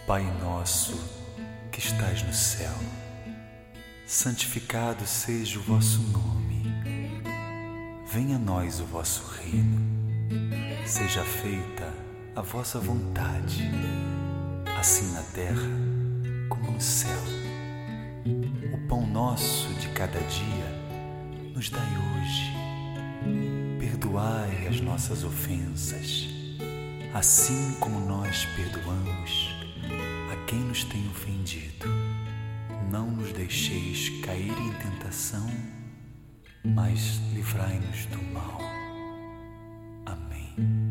Pai nosso que estais no céu, santificado seja o vosso nome. Venha a nós o vosso reino. Seja feita a vossa vontade, assim na terra como no céu. O pão nosso de cada dia nos dai hoje. Perdoai as nossas ofensas, assim como nós perdoamos a quem nos tem ofendido. Não nos deixeis cair em tentação, mas livrai-nos do mal. Amém.